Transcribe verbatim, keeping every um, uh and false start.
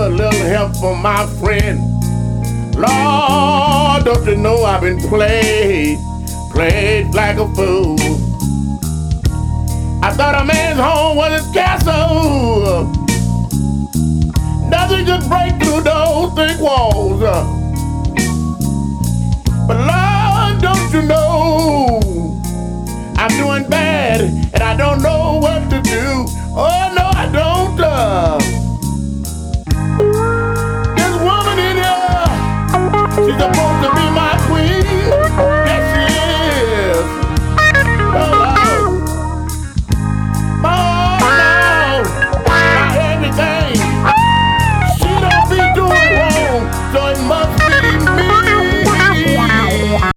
little help from my friend. Lord, don't you know I've been played, played like a fool. I thought a man's home was his castle. Nothing could break through those thick walls. But Lord, don't you know I'm doing bad and I don't know what to do. Oh no, I don't. Uh, this woman in here, she's a